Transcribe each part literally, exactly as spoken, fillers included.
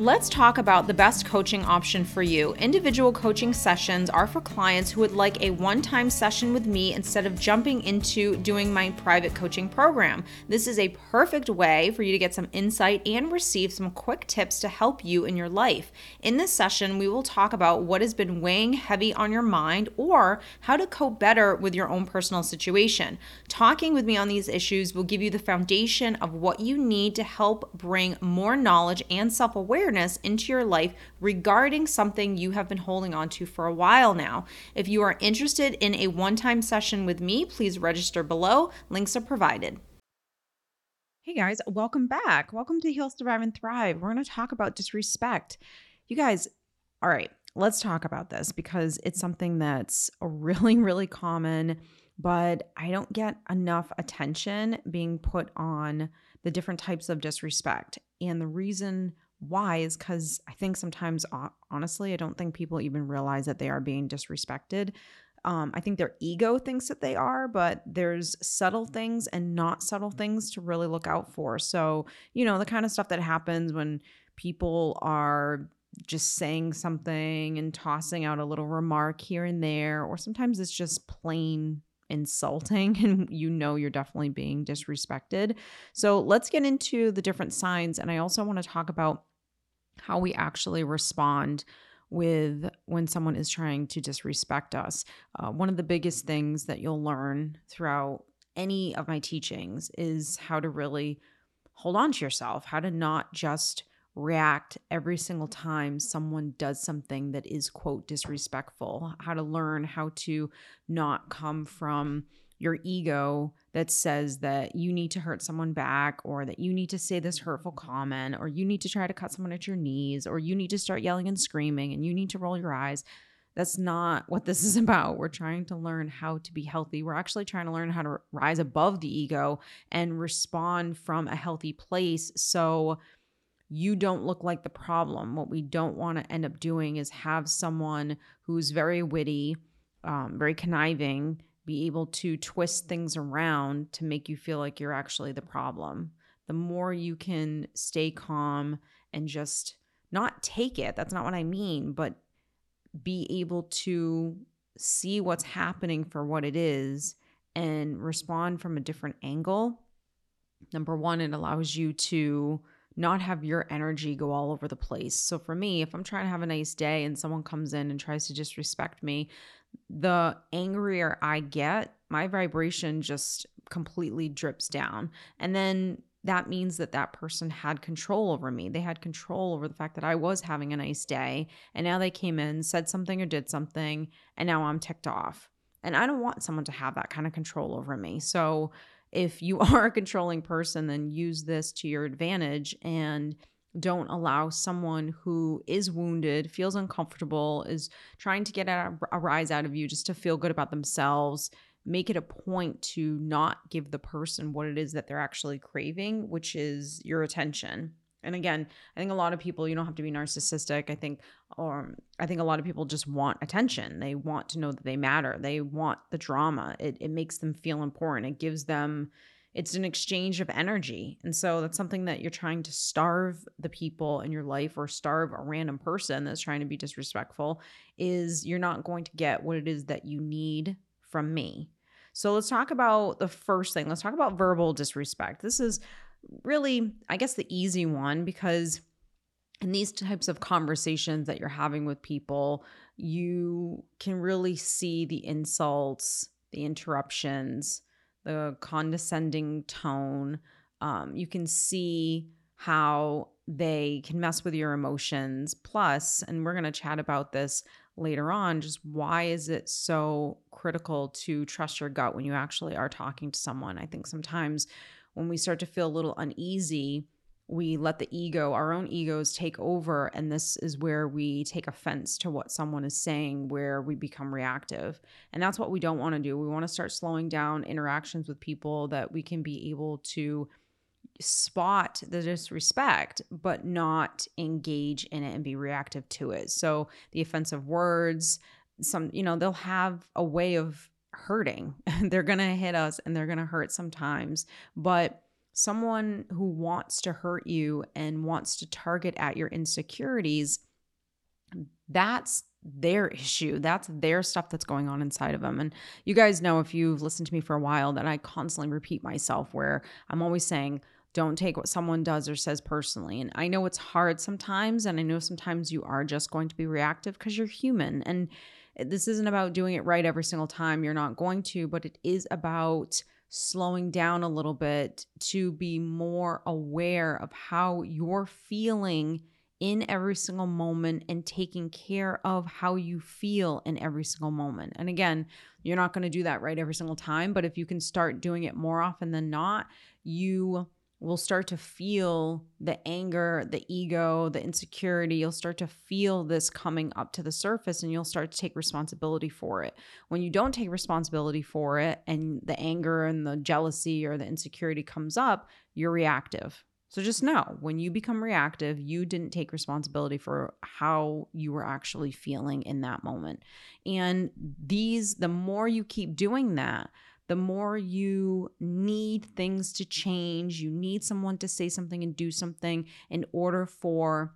let's talk about the best coaching option for you. Individual coaching sessions are for clients who would like a one-time session with me instead of jumping into doing my private coaching program. This is a perfect way for you to get some insight and receive some quick tips to help you in your life. In this session, we will talk about what has been weighing heavy on your mind or how to cope better with your own personal situation. Talking with me on these issues will give you the foundation of what you need to help bring more knowledge and self-awareness into your life regarding something you have been holding on to for a while now. If you are interested in a one-time session with me, please register below. Links are provided. Hey guys, welcome back. Welcome to Heal, Survive, and Thrive. We're going to talk about disrespect. You guys, all right, let's talk about this because it's something that's really, really common, but I don't get enough attention being put on the different types of disrespect. And the reason why is because I think sometimes, honestly, I don't think people even realize that they are being disrespected. Um, I think their ego thinks that they are, but there's subtle things and not subtle things to really look out for. So, you know, the kind of stuff that happens when people are just saying something and tossing out a little remark here and there, or sometimes it's just plain insulting and you know you're definitely being disrespected. So let's get into the different signs. And I also want to talk about how we actually respond with when someone is trying to disrespect us. Uh, one of the biggest things that you'll learn throughout any of my teachings is how to really hold on to yourself, how to not just react every single time someone does something that is, quote, disrespectful, how to learn how to not come from your ego that says that you need to hurt someone back, or that you need to say this hurtful comment, or you need to try to cut someone at your knees, or you need to start yelling and screaming, and you need to roll your eyes. That's not what this is about. We're trying to learn how to be healthy. We're actually trying to learn how to rise above the ego and respond from a healthy place so you don't look like the problem. What we don't want to end up doing is have someone who's very witty, um, very conniving, be able to twist things around to make you feel like you're actually the problem. The more you can stay calm and just not take it, that's not what I mean, but be able to see what's happening for what it is and respond from a different angle. Number one, it allows you to not have your energy go all over the place. So for me, if I'm trying to have a nice day and someone comes in and tries to disrespect me, the angrier I get, my vibration just completely drips down. And then that means that that person had control over me. They had control over the fact that I was having a nice day. And now they came in, said something or did something, and now I'm ticked off. And I don't want someone to have that kind of control over me. So if you are a controlling person, then use this to your advantage and don't allow someone who is wounded, feels uncomfortable, is trying to get a, a rise out of you just to feel good about themselves. Make it a point to not give the person what it is that they're actually craving, which is your attention. And again, I think a lot of people, you don't have to be narcissistic. I think, or I think a lot of people just want attention. They want to know that they matter. They want the drama. It it makes them feel important. It gives them, it's an exchange of energy. And so that's something that you're trying to starve the people in your life, or starve a random person that's trying to be disrespectful, is you're not going to get what it is that you need from me. So let's talk about the first thing. Let's talk about verbal disrespect. This is really, I guess, the easy one, because in these types of conversations that you're having with people, you can really see the insults, the interruptions, the condescending tone. Um, you can see how they can mess with your emotions. Plus, and we're going to chat about this later on, just why is it so critical to trust your gut when you actually are talking to someone? I think sometimes when we start to feel a little uneasy, we let the ego, our own egos, take over. And this is where we take offense to what someone is saying, where we become reactive. And that's what we don't want to do. We want to start slowing down interactions with people that we can be able to spot the disrespect, but not engage in it and be reactive to it. So the offensive words, some, you know, they'll have a way of hurting. They're going to hit us and they're going to hurt sometimes, but someone who wants to hurt you and wants to target at your insecurities, that's their issue. That's their stuff that's going on inside of them. And you guys know, if you've listened to me for a while, that I constantly repeat myself where I'm always saying, don't take what someone does or says personally. And I know it's hard sometimes. And I know sometimes you are just going to be reactive because you're human. And this isn't about doing it right every single time. You're not going to, but it is about slowing down a little bit to be more aware of how you're feeling in every single moment and taking care of how you feel in every single moment. And again, you're not going to do that right every single time, but if you can start doing it more often than not, you will start to feel the anger, the ego, the insecurity. You'll start to feel this coming up to the surface, and you'll start to take responsibility for it. When you don't take responsibility for it and the anger and the jealousy or the insecurity comes up, you're reactive. So just know, when you become reactive, you didn't take responsibility for how you were actually feeling in that moment. And these, the more you keep doing that, the more you need things to change. You need someone to say something and do something in order for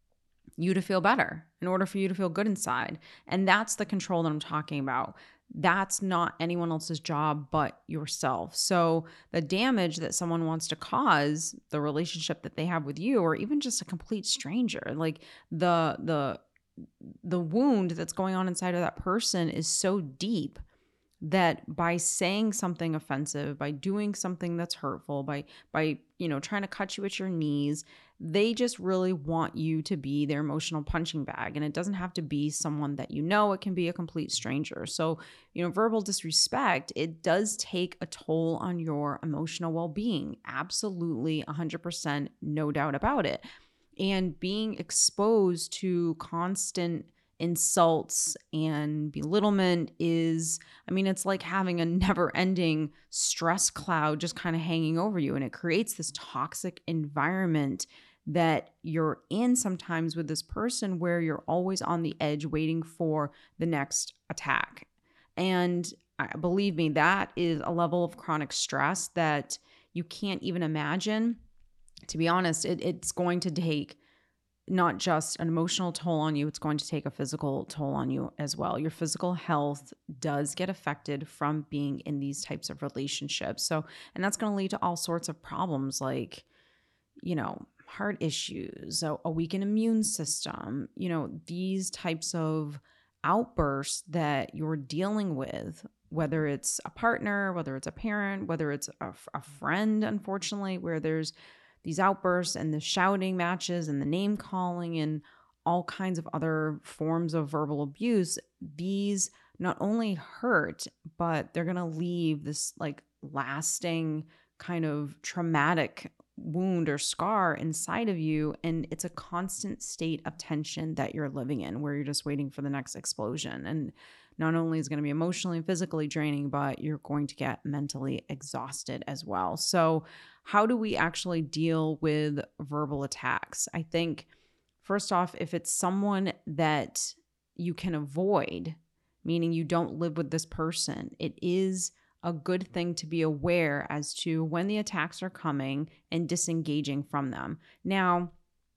you to feel better, in order for you to feel good inside. And that's the control that I'm talking about. That's not anyone else's job but yourself. So the damage that someone wants to cause, the relationship that they have with you, or even just a complete stranger, like the the the wound that's going on inside of that person is so deep that by saying something offensive, by doing something that's hurtful, by by you know trying to cut you at your knees, they just really want you to be their emotional punching bag. And it doesn't have to be someone that you know. It can be a complete stranger. So, you know, verbal disrespect, it does take a toll on your emotional well-being. Absolutely, one hundred percent, no doubt about it. And being exposed to constant insults and belittlement is, I mean, it's like having a never-ending stress cloud just kind of hanging over you. And it creates this toxic environment that you're in sometimes with this person, where you're always on the edge waiting for the next attack. And I, believe me, that is a level of chronic stress that you can't even imagine. To be honest, it, it's going to take not just an emotional toll on you, it's going to take a physical toll on you as well. Your physical health does get affected from being in these types of relationships. So, and that's going to lead to all sorts of problems like, you know, heart issues, a, a weakened immune system, you know, these types of outbursts that you're dealing with, whether it's a partner, whether it's a parent, whether it's a, a friend, unfortunately, where there's these outbursts and the shouting matches and the name calling and all kinds of other forms of verbal abuse. These not only hurt, but they're going to leave this like lasting kind of traumatic wound or scar inside of you. And it's a constant state of tension that you're living in, where you're just waiting for the next explosion. And not only is it going to be emotionally and physically draining, but you're going to get mentally exhausted as well. So how do we actually deal with verbal attacks? I think, first off, if it's someone that you can avoid, meaning you don't live with this person, it is a good thing to be aware as to when the attacks are coming and disengaging from them. Now,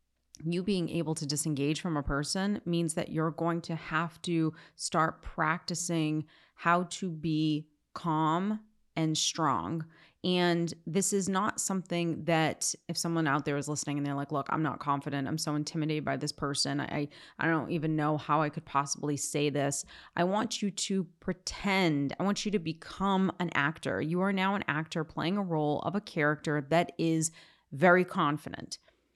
you being able to disengage from a person means that you're going to have to start practicing how to be calm and strong. And this is not something that, if someone out there is listening and they're like, look, I'm not confident, I'm so intimidated by this person, I, I don't even know how I could possibly say this. I want you to pretend, I want you to become an actor. You are now an actor playing a role of a character that is very confident.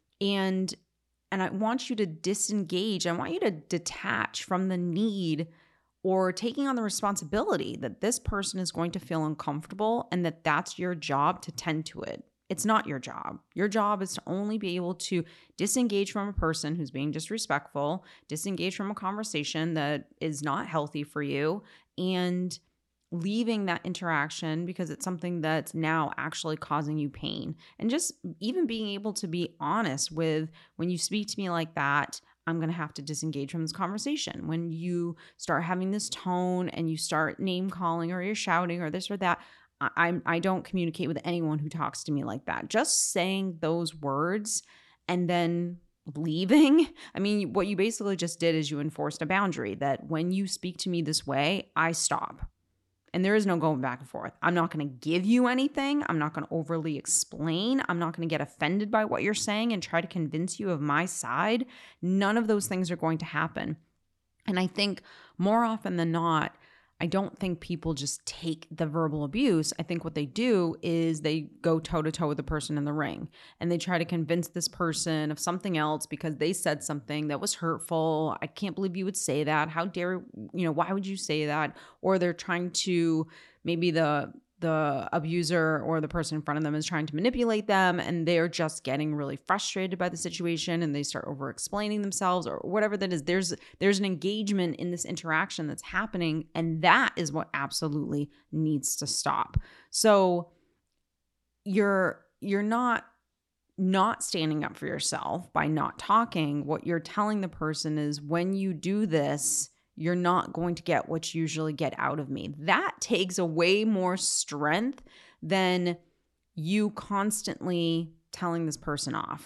And And I want you to disengage. I want you to detach from the need or taking on the responsibility that this person is going to feel uncomfortable and that that's your job to tend to it. It's not your job. Your job is to only be able to disengage from a person who's being disrespectful, disengage from a conversation that is not healthy for you, and leaving that interaction because it's something that's now actually causing you pain. And just even being able to be honest with, when you speak to me like that, I'm going to have to disengage from this conversation. When you start having this tone and you start name calling or you're shouting or this or that, I, I'm I don't communicate with anyone who talks to me like that. Just saying those words and then leaving. I mean, what you basically just did is you enforced a boundary that when you speak to me this way, I stop. And there is no going back and forth. I'm not going to give you anything. I'm not going to overly explain. I'm not going to get offended by what you're saying and try to convince you of my side. None of those things are going to happen. And I think more often than not, I don't think people just take the verbal abuse. I think what they do is they go toe to toe with the person in the ring and they try to convince this person of something else because they said something that was hurtful. I can't believe you would say that. How dare, you know, why would you say that? Or they're trying to, maybe the the abuser or the person in front of them is trying to manipulate them and they're just getting really frustrated by the situation and they start over explaining themselves or whatever that is. There's there's an engagement in this interaction that's happening, and that is what absolutely needs to stop. So you're you're not not standing up for yourself by not talking. What you're telling the person is, when you do this, you're not going to get what you usually get out of me. That takes away more strength than you constantly telling this person off.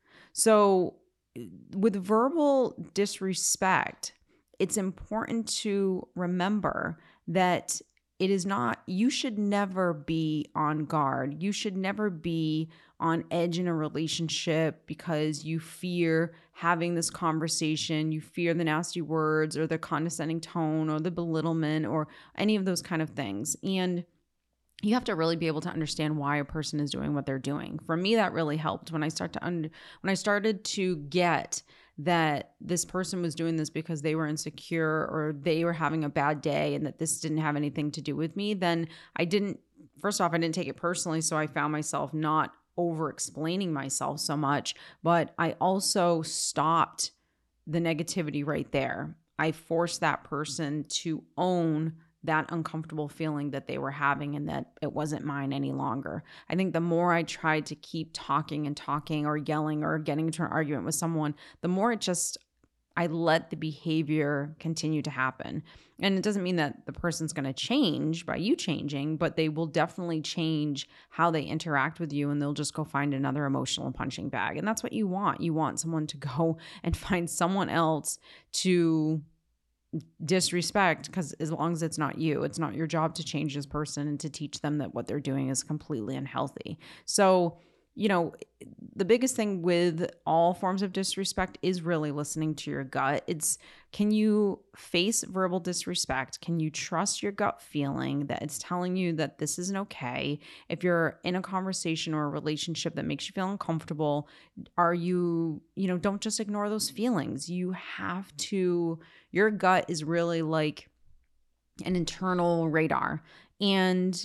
So with verbal disrespect, it's important to remember that it is not, you should never be on guard. You should never be on edge in a relationship because you fear having this conversation. You fear the nasty words or the condescending tone or the belittlement or any of those kind of things. And you have to really be able to understand why a person is doing what they're doing. For me, that really helped when I start to un- when I started to get that this person was doing this because they were insecure or they were having a bad day and that this didn't have anything to do with me. Then I didn't, first off, I didn't take it personally. So I found myself not over explaining myself so much, but I also stopped the negativity right there. I forced that person to own that uncomfortable feeling that they were having and that it wasn't mine any longer. I think the more I tried to keep talking and talking or yelling or getting into an argument with someone, the more it just, I let the behavior continue to happen. And it doesn't mean that the person's going to change by you changing, but they will definitely change how they interact with you and they'll just go find another emotional punching bag. And that's what you want. You want someone to go and find someone else to disrespect, because as long as it's not you, it's not your job to change this person and to teach them that what they're doing is completely unhealthy. So, you know, the biggest thing with all forms of disrespect is really listening to your gut. It's, can you face verbal disrespect? Can you trust your gut feeling that it's telling you that this isn't okay? If you're in a conversation or a relationship that makes you feel uncomfortable, are you, you know, don't just ignore those feelings. You have to, your gut is really like an internal radar. And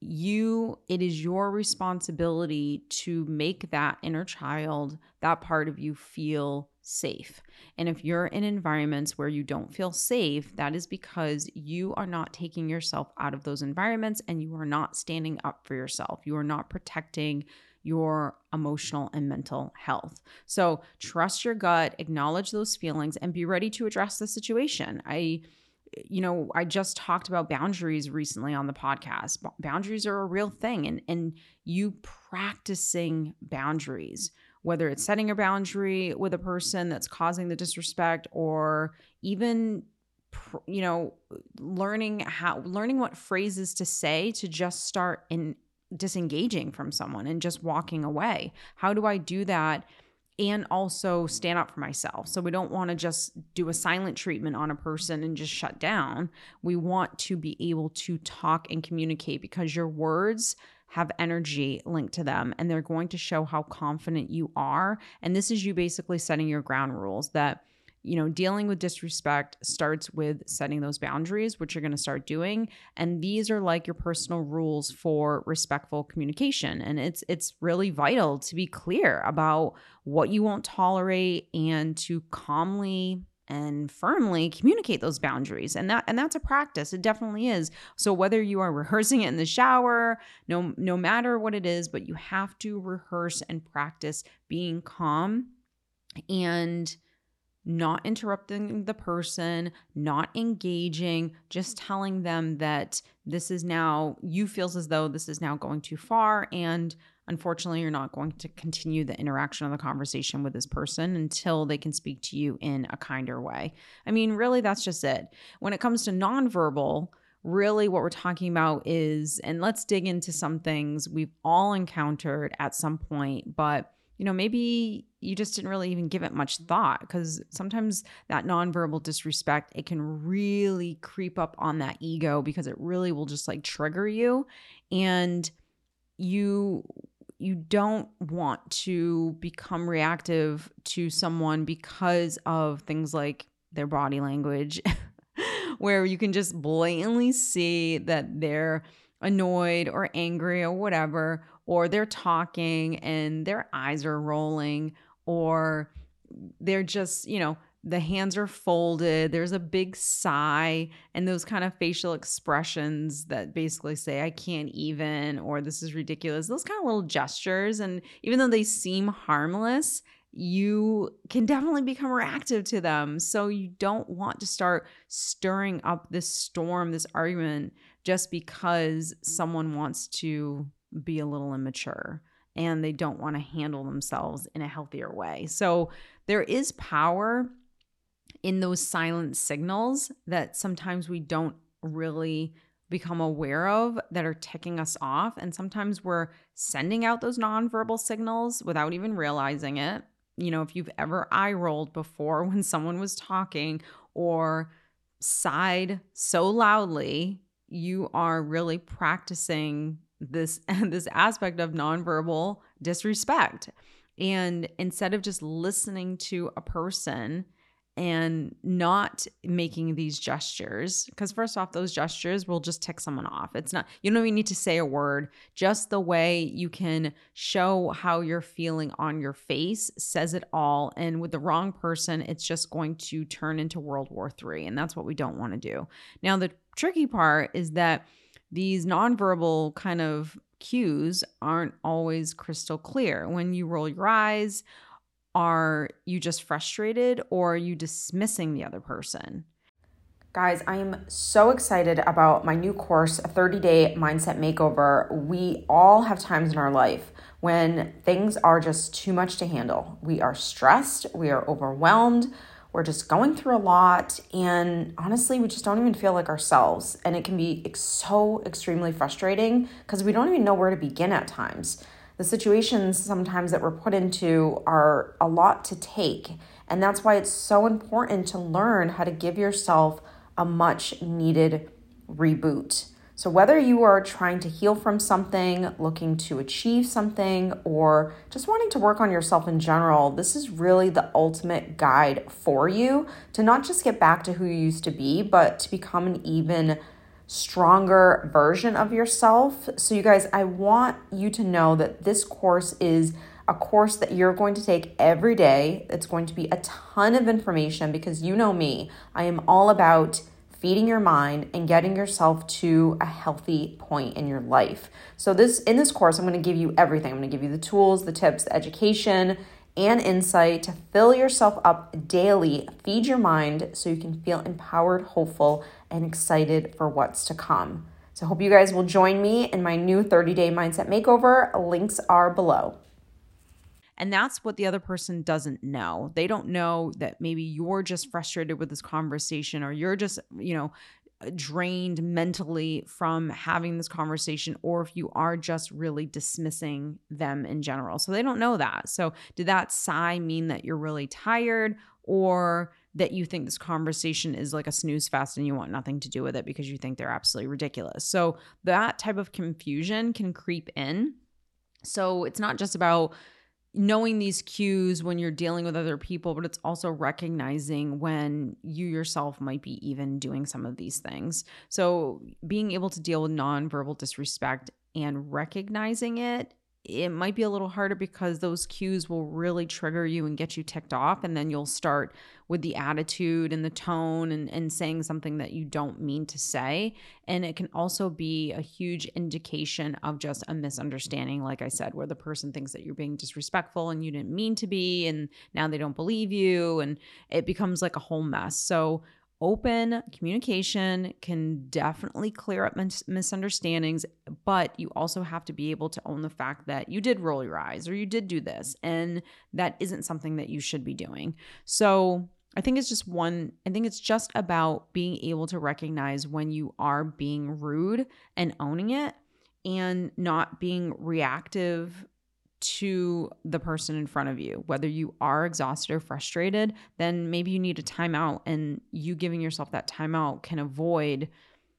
you, it is your responsibility to make that inner child, that part of you, feel safe. And if you're in environments where you don't feel safe, that is because you are not taking yourself out of those environments and you are not standing up for yourself. You are not protecting your emotional and mental health. So trust your gut, acknowledge those feelings, and be ready to address the situation. I You know, I just talked about boundaries recently on the podcast. B- boundaries are a real thing. And, and you practicing boundaries, whether it's setting a boundary with a person that's causing the disrespect or even, you know, learning how, learning what phrases to say to just start in disengaging from someone and just walking away. How do I do that? And also stand up for myself. So we don't want to just do a silent treatment on a person and just shut down. We want to be able to talk and communicate, because your words have energy linked to them and they're going to show how confident you are. And this is you basically setting your ground rules that, you know, dealing with disrespect starts with setting those boundaries, which you're going to start doing. And these are like your personal rules for respectful communication. And it's it's really vital to be clear about what you won't tolerate and to calmly and firmly communicate those boundaries. And that and that's a practice. It definitely is. So whether you are rehearsing it in the shower, no no matter what it is, but you have to rehearse and practice being calm and not interrupting the person, not engaging, just telling them that this is now, you feels as though this is now going too far. And unfortunately, you're not going to continue the interaction of the conversation with this person until they can speak to you in a kinder way. I mean, really, that's just it. When it comes to nonverbal, really what we're talking about is, and let's dig into some things we've all encountered at some point, but you know, maybe you just didn't really even give it much thought, because sometimes that nonverbal disrespect, it can really creep up on that ego because it really will just like trigger you. And you you don't want to become reactive to someone because of things like their body language, where you can just blatantly see that they're annoyed or angry or whatever, or they're talking and their eyes are rolling, or they're just, you know, the hands are folded, there's a big sigh, and those kind of facial expressions that basically say, I can't even, or this is ridiculous, those kind of little gestures. And even though they seem harmless, you can definitely become reactive to them. So you don't want to start stirring up this storm, this argument, just because someone wants to be a little immature and they don't want to handle themselves in a healthier way. So there is power in those silent signals that sometimes we don't really become aware of that are ticking us off. And sometimes we're sending out those nonverbal signals without even realizing it. You know, if you've ever eye rolled before when someone was talking or sighed so loudly, you are really practicing this this aspect of nonverbal disrespect. And instead of just listening to a person and not making these gestures, because first off, those gestures will just tick someone off. It's not, you don't even need to say a word. Just the way you can show how you're feeling on your face says it all. And with the wrong person, it's just going to turn into World War Three. And that's what we don't want to do. Now, the tricky part is that these nonverbal kind of cues aren't always crystal clear. When you roll your eyes, are you just frustrated, or are you dismissing the other person? Guys, I am so excited about my new course, a thirty-day mindset makeover. We all have times in our life when things are just too much to handle. We are stressed, we are overwhelmed, we're just going through a lot, and honestly, we just don't even feel like ourselves. And it can be so extremely frustrating because we don't even know where to begin at times. The situations sometimes that we're put into are a lot to take. And that's why it's so important to learn how to give yourself a much needed reboot. So whether you are trying to heal from something, looking to achieve something, or just wanting to work on yourself in general, this is really the ultimate guide for you to not just get back to who you used to be, but to become an even stronger version of yourself. So you guys, I want you to know that this course is a course that you're going to take every day. It's going to be a ton of information because you know me, I am all about feeding your mind and getting yourself to a healthy point in your life. So this in this course, I'm going to give you everything. I'm going to give you the tools, the tips, the education, and insight to fill yourself up daily, feed your mind so you can feel empowered, hopeful, and excited for what's to come. So I hope you guys will join me in my new thirty-day mindset makeover. Links are below. And that's what the other person doesn't know. They don't know that maybe you're just frustrated with this conversation, or you're just, you know, drained mentally from having this conversation, or if you are just really dismissing them in general. So they don't know that. So did that sigh mean that you're really tired, or that you think this conversation is like a snooze fest and you want nothing to do with it because you think they're absolutely ridiculous? So that type of confusion can creep in. So it's not just about knowing these cues when you're dealing with other people, but it's also recognizing when you yourself might be even doing some of these things. So being able to deal with nonverbal disrespect and recognizing it it might be a little harder because those cues will really trigger you and get you ticked off. And then you'll start with the attitude and the tone and, and saying something that you don't mean to say. And it can also be a huge indication of just a misunderstanding, like I said, where the person thinks that you're being disrespectful and you didn't mean to be, and now they don't believe you, and it becomes like a whole mess. So open communication can definitely clear up mis- misunderstandings, but you also have to be able to own the fact that you did roll your eyes or you did do this, and that isn't something that you should be doing. So I think it's just one, I think it's just about being able to recognize when you are being rude and owning it and not being reactive to the person in front of you. Whether you are exhausted or frustrated, then maybe you need a timeout, and you giving yourself that timeout can avoid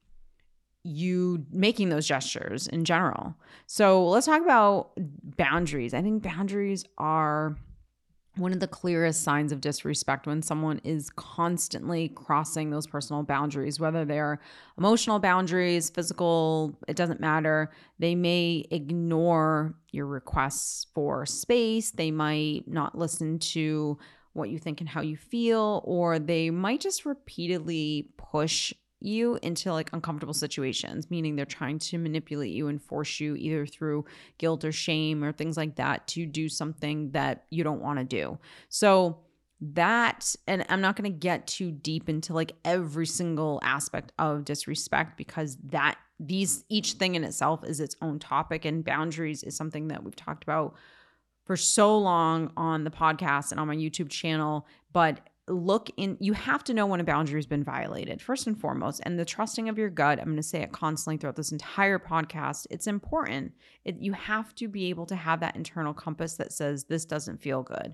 you making those gestures in general. So let's talk about boundaries. I think boundaries are one of the clearest signs of disrespect when someone is constantly crossing those personal boundaries, whether they're emotional boundaries, physical, it doesn't matter. They may ignore your requests for space. They might not listen to what you think and how you feel, or they might just repeatedly push you into like uncomfortable situations, meaning they're trying to manipulate you and force you either through guilt or shame or things like that to do something that you don't want to do. So that, and I'm not going to get too deep into like every single aspect of disrespect, because that these each thing in itself is its own topic, and boundaries is something that we've talked about for so long on the podcast and on my YouTube channel. But look in, you have to know when a boundary has been violated, first and foremost. And the trusting of your gut, I'm going to say it constantly throughout this entire podcast. It's important. It, you have to be able to have that internal compass that says, this doesn't feel good.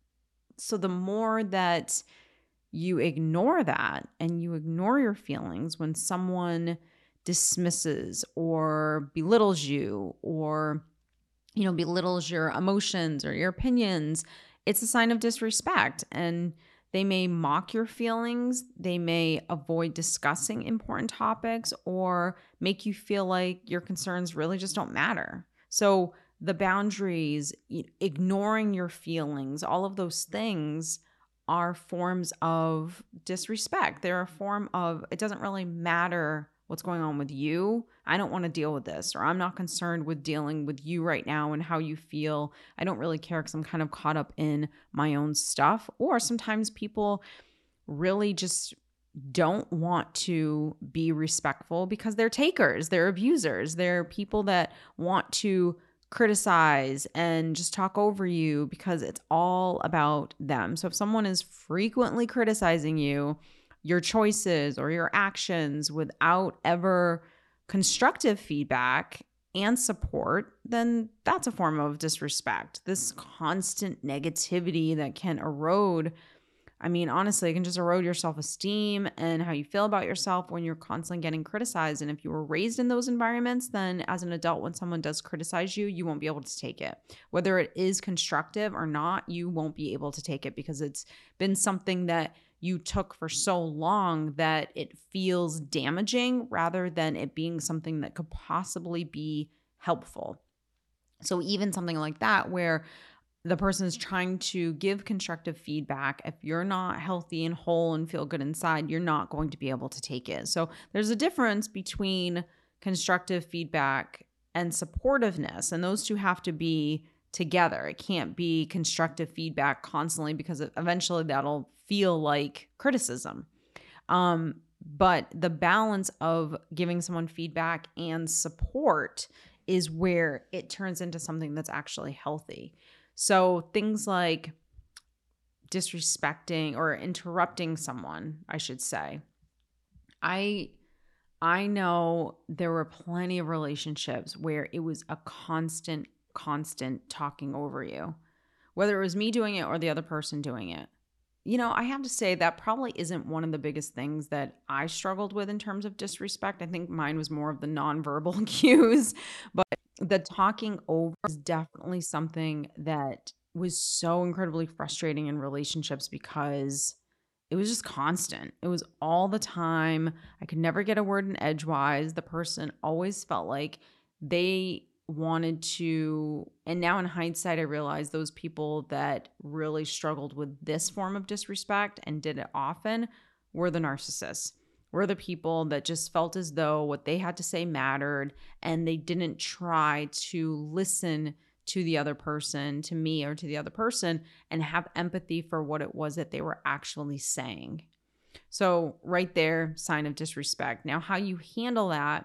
So the more that you ignore that and you ignore your feelings when someone dismisses or belittles you, or, you know, belittles your emotions or your opinions, it's a sign of disrespect. And they may mock your feelings. They may avoid discussing important topics or make you feel like your concerns really just don't matter. So the boundaries, ignoring your feelings, all of those things are forms of disrespect. They're a form of, it doesn't really matter what's going on with you. I don't want to deal with this, or I'm not concerned with dealing with you right now and how you feel. I don't really care because I'm kind of caught up in my own stuff. Or sometimes people really just don't want to be respectful because they're takers, they're abusers, they're people that want to criticize and just talk over you because it's all about them. So if someone is frequently criticizing you, your choices or your actions without ever constructive feedback and support, then that's a form of disrespect. This constant negativity that can erode, I mean, honestly, it can just erode your self-esteem and how you feel about yourself when you're constantly getting criticized. And if you were raised in those environments, then as an adult, when someone does criticize you, you won't be able to take it. Whether it is constructive or not, you won't be able to take it because it's been something that you took for so long that it feels damaging rather than it being something that could possibly be helpful. So even something like that, where the person is trying to give constructive feedback, if you're not healthy and whole and feel good inside, you're not going to be able to take it. So there's a difference between constructive feedback and supportiveness, and those two have to be together. It can't be constructive feedback constantly because eventually that'll feel like criticism. Um, but the balance of giving someone feedback and support is where it turns into something that's actually healthy. So things like disrespecting or interrupting someone, I should say. I I know there were plenty of relationships where it was a constant, constant talking over you, whether it was me doing it or the other person doing it. You know, I have to say that probably isn't one of the biggest things that I struggled with in terms of disrespect. I think mine was more of the nonverbal cues, but the talking over is definitely something that was so incredibly frustrating in relationships because it was just constant. It was all the time. I could never get a word in edgewise. The person always felt like they wanted to, and now in hindsight, I realize those people that really struggled with this form of disrespect and did it often were the narcissists, were the people that just felt as though what they had to say mattered, and they didn't try to listen to the other person, to me or to the other person, and have empathy for what it was that they were actually saying. So right there, sign of disrespect. Now, how you handle that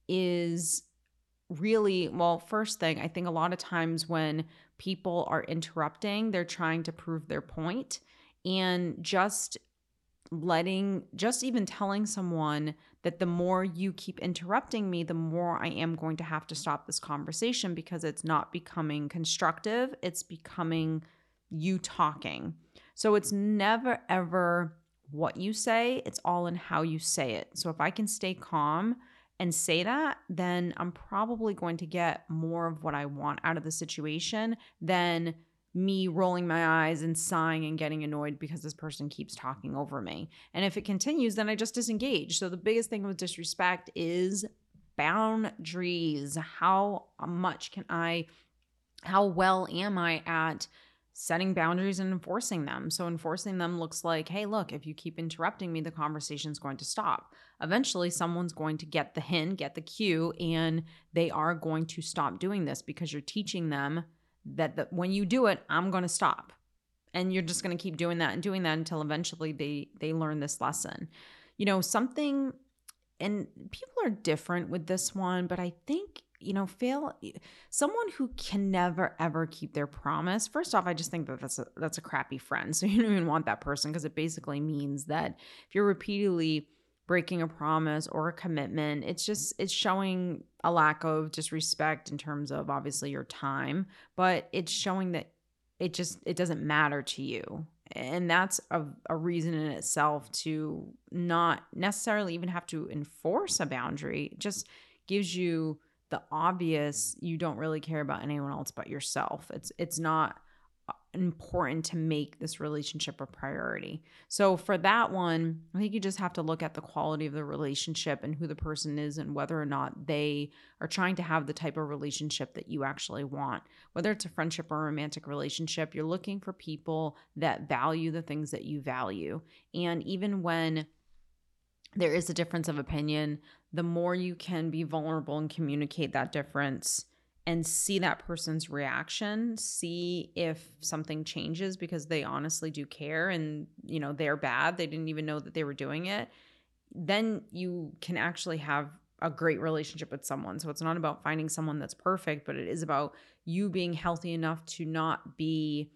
is really, well, first thing, I think a lot of times when people are interrupting, they're trying to prove their point, and just letting, just even telling someone that the more you keep interrupting me, the more I am going to have to stop this conversation because it's not becoming constructive. It's becoming you talking. So it's never, ever what you say. It's all in how you say it. So if I can stay calm and say that, then I'm probably going to get more of what I want out of the situation than me rolling my eyes and sighing and getting annoyed because this person keeps talking over me. And if it continues, then I just disengage. So the biggest thing with disrespect is boundaries. How much can I, how well am I at setting boundaries and enforcing them? So enforcing them looks like, hey, look, if you keep interrupting me, the conversation's going to stop. Eventually, someone's going to get the hint, get the cue, and they are going to stop doing this because you're teaching them that the, when you do it, I'm going to stop. And you're just going to keep doing that and doing that until eventually they they learn this lesson. You know, something, and people are different with this one, but I think, you know, fail someone who can never ever keep their promise. First off, I just think that that's a, that's a crappy friend. So you don't even want that person, because it basically means that if you're repeatedly breaking a promise or a commitment, it's just, it's showing a lack of disrespect in terms of obviously your time, but it's showing that it just, it doesn't matter to you. And that's a, a reason in itself to not necessarily even have to enforce a boundary. It just gives you the obvious, you don't really care about anyone else but yourself. It's it's not important to make this relationship a priority. So for that one, I think you just have to look at the quality of the relationship and who the person is and whether or not they are trying to have the type of relationship that you actually want. Whether it's a friendship or a romantic relationship, you're looking for people that value the things that you value. And even when there is a difference of opinion, the more you can be vulnerable and communicate that difference and see that person's reaction, see if something changes because they honestly do care and, you know, they're bad, they didn't even know that they were doing it, then you can actually have a great relationship with someone. So it's not about finding someone that's perfect, but it is about you being healthy enough to not be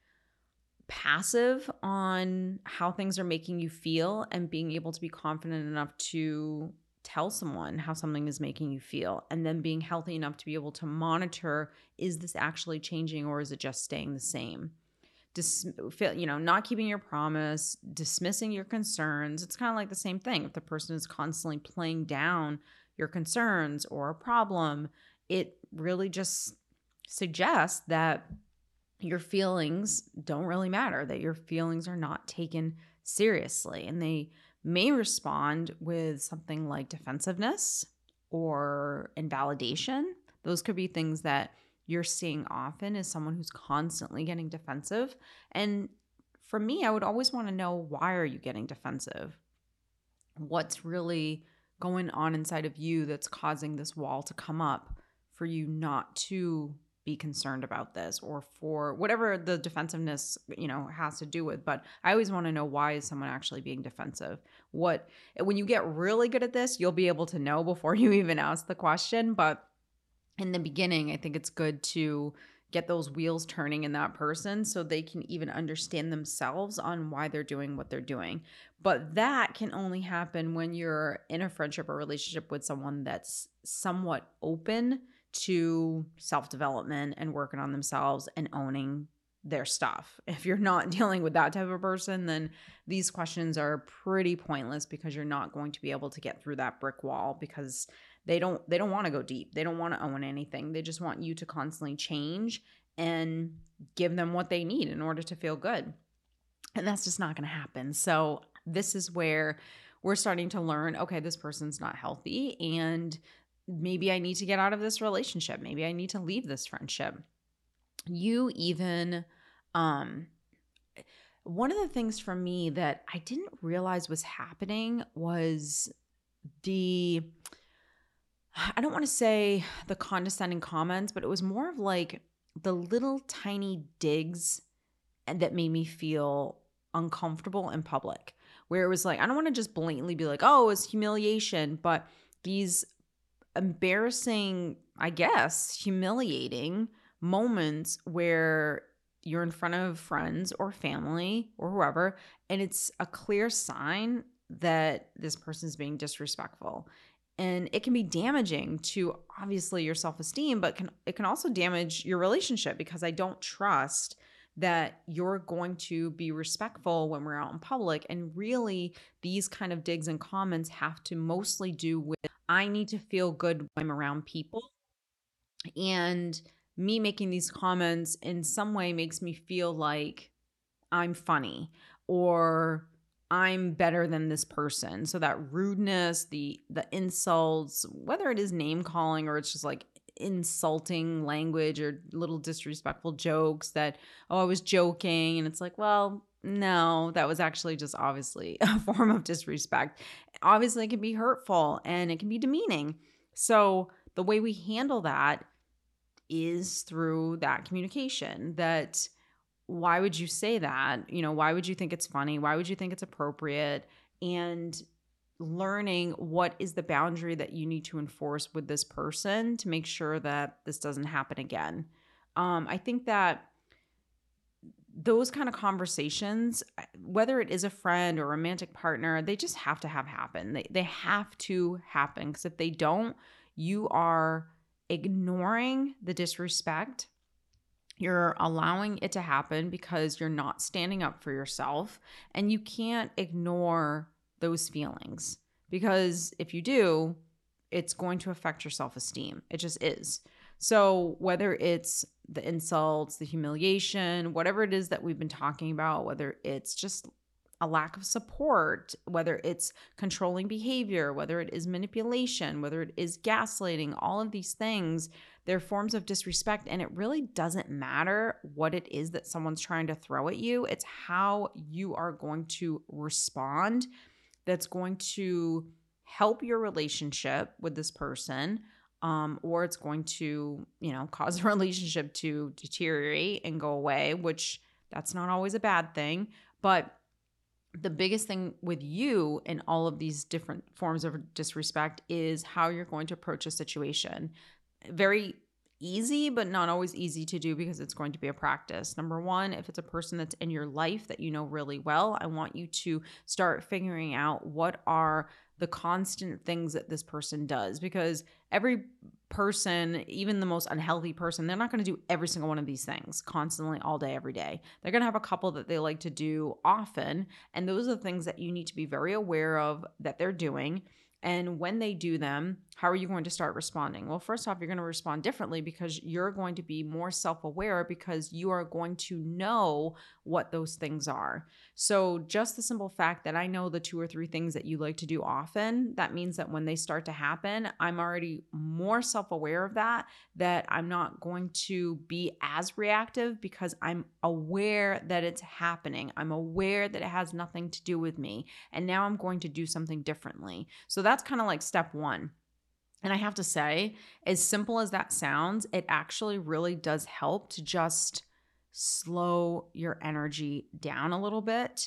passive on how things are making you feel and being able to be confident enough to tell someone how something is making you feel, and then being healthy enough to be able to monitor, is this actually changing or is it just staying the same? Dis- you know, not keeping your promise, dismissing your concerns. It's kind of like the same thing. If the person is constantly playing down your concerns or a problem, it really just suggests that your feelings don't really matter, that your feelings are not taken seriously. And they may respond with something like defensiveness or invalidation. Those could be things that you're seeing often as someone who's constantly getting defensive. And for me, I would always want to know, why are you getting defensive? What's really going on inside of you that's causing this wall to come up for you not to be concerned about this, or for whatever the defensiveness, you know, has to do with. But I always want to know, why is someone actually being defensive? What, when you get really good at this, you'll be able to know before you even ask the question. But in the beginning, I think it's good to get those wheels turning in that person so they can even understand themselves on why they're doing what they're doing. But that can only happen when you're in a friendship or relationship with someone that's somewhat open to self-development and working on themselves and owning their stuff. If you're not dealing with that type of person, then these questions are pretty pointless, because you're not going to be able to get through that brick wall, because they don't they don't want to go deep. They don't want to own anything. They just want you to constantly change and give them what they need in order to feel good. And that's just not going to happen. So this is where we're starting to learn, okay, this person's not healthy, and maybe I need to get out of this relationship. Maybe I need to leave this friendship. You even, um, one of the things for me that I didn't realize was happening was the, I don't want to say the condescending comments, but it was more of like the little tiny digs that made me feel uncomfortable in public, where it was like, I don't want to just blatantly be like, oh, it's humiliation, but these embarrassing, I guess, humiliating moments where you're in front of friends or family or whoever, and it's a clear sign that this person is being disrespectful. And it can be damaging to obviously your self-esteem, but can it can also damage your relationship, because I don't trust that you're going to be respectful when we're out in public. And really, these kind of digs and comments have to mostly do with, I need to feel good when I'm around people. And me making these comments in some way makes me feel like I'm funny or I'm better than this person. So that rudeness, the the insults, whether it is name calling or it's just like insulting language or little disrespectful jokes that, oh, I was joking. And it's like, well, no, that was actually just obviously a form of disrespect. Obviously, it can be hurtful and it can be demeaning. So the way we handle that is through that communication. That, why would you say that? You know, why would you think it's funny? Why would you think it's appropriate? And learning what is the boundary that you need to enforce with this person to make sure that this doesn't happen again. Um, I think that those kind of conversations, whether it is a friend or romantic partner, they just have to have happen. They, they have to happen, because if they don't, you are ignoring the disrespect. You're allowing it to happen because you're not standing up for yourself, and you can't ignore those feelings, because if you do, it's going to affect your self-esteem. It just is. So whether it's the insults, the humiliation, whatever it is that we've been talking about, whether it's just a lack of support, whether it's controlling behavior, whether it is manipulation, whether it is gaslighting, all of these things, they're forms of disrespect. And it really doesn't matter what it is that someone's trying to throw at you. It's how you are going to respond that's going to help your relationship with this person, um, or it's going to, you know, cause a relationship to deteriorate and go away, which that's not always a bad thing. But the biggest thing with you in all of these different forms of disrespect is how you're going to approach a situation. Very easy, but not always easy to do, because it's going to be a practice. Number one, if it's a person that's in your life that you know really well, I want you to start figuring out what are the constant things that this person does, because every person, even the most unhealthy person, they're not going to do every single one of these things constantly all day, every day. They're going to have a couple that they like to do often. And those are the things that you need to be very aware of that they're doing. And when they do them, how are you going to start responding? Well, first off, you're going to respond differently, because you're going to be more self-aware, because you are going to know what those things are. So just the simple fact that I know the two or three things that you like to do often, that means that when they start to happen, I'm already more self-aware of that, that I'm not going to be as reactive, because I'm aware that it's happening. I'm aware that it has nothing to do with me. And now I'm going to do something differently. So that's That's kind of like step one. And I have to say, as simple as that sounds, it actually really does help to just slow your energy down a little bit,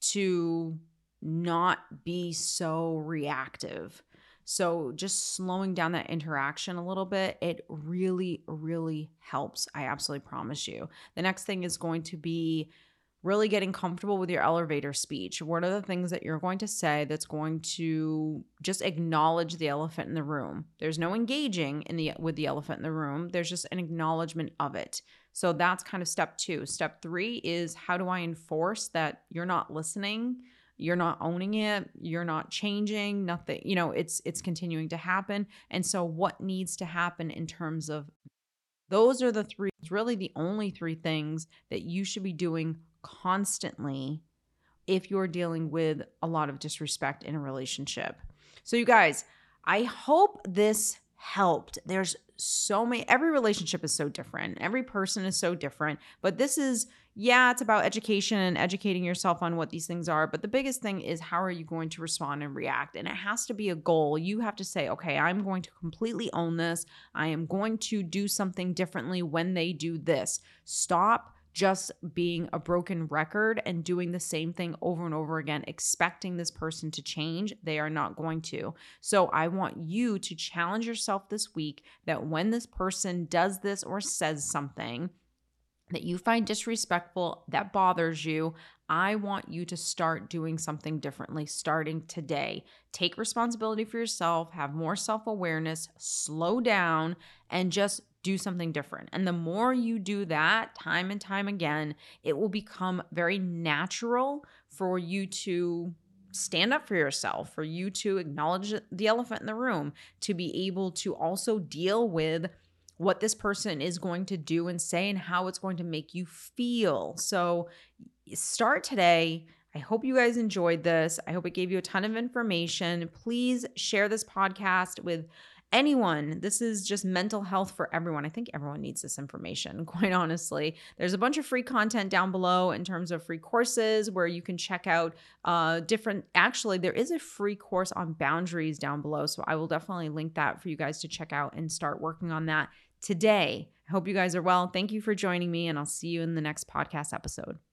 to not be so reactive. So just slowing down that interaction a little bit, it really, really helps. I absolutely promise you. The next thing is going to be really getting comfortable with your elevator speech. What are the things that you're going to say that's going to just acknowledge the elephant in the room? There's no engaging in the with the elephant in the room. There's just an acknowledgement of it. So that's kind of step two. Step three is, how do I enforce that you're not listening? You're not owning it. You're not changing. Nothing, you know, it's it's continuing to happen. And so what needs to happen in terms of, those are the three, really the only three things that you should be doing constantly if you're dealing with a lot of disrespect in a relationship. So you guys, I hope this helped. There's so many, every relationship is so different. Every person is so different. But this is, yeah, it's about education and educating yourself on what these things are. But the biggest thing is, how are you going to respond and react? And it has to be a goal. You have to say, okay, I'm going to completely own this. I am going to do something differently when they do this. Stop just being a broken record and doing the same thing over and over again, expecting this person to change. They are not going to. So I want you to challenge yourself this week that when this person does this or says something that you find disrespectful, that bothers you, I want you to start doing something differently starting today. Take responsibility for yourself, have more self-awareness, slow down, and just do something different. And the more you do that time and time again, it will become very natural for you to stand up for yourself, for you to acknowledge the elephant in the room, to be able to also deal with what this person is going to do and say and how it's going to make you feel. So start today. I hope you guys enjoyed this. I hope it gave you a ton of information. Please share this podcast with anyone. This is just mental health for everyone. I think everyone needs this information, quite honestly. There's a bunch of free content down below in terms of free courses where you can check out uh, different, actually, there is a free course on boundaries down below. So I will definitely link that for you guys to check out and start working on that today. I hope you guys are well. Thank you for joining me, and I'll see you in the next podcast episode.